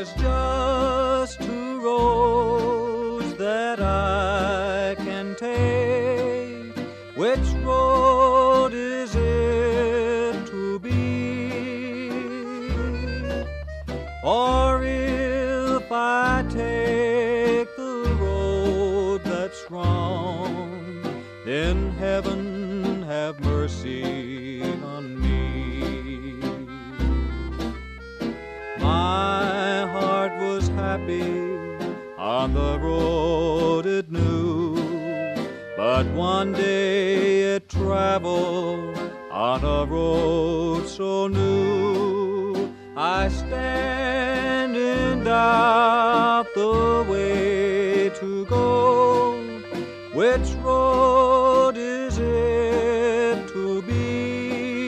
There's just two roads that I can take. Which road is it to be? Or if I take the road that's wrong, then heaven have mercy on me. My heart was happy on the road it knew, but one day it traveled on a road so new. I stand in doubt the way to go. Which road is it to be?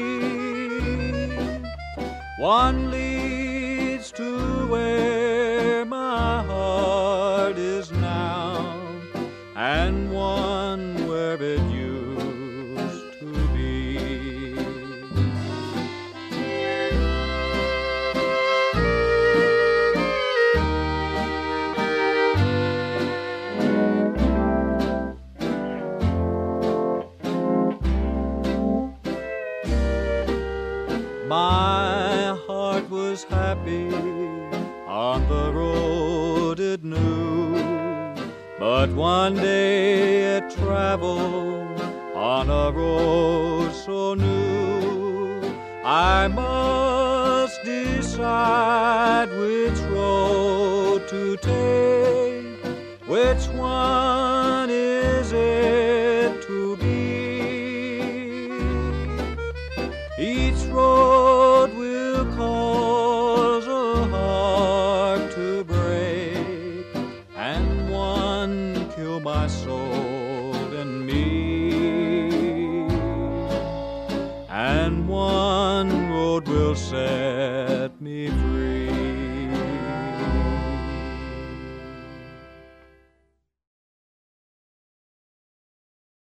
One leads to where my heart is now, and one where it used to be. My heart was happy on the road it knew, but one day it traveled on a road so new. I must decide which road to take. Which one is it to be? Each road will cause a heart to break, and one kill my soul and me, and one road will set me free.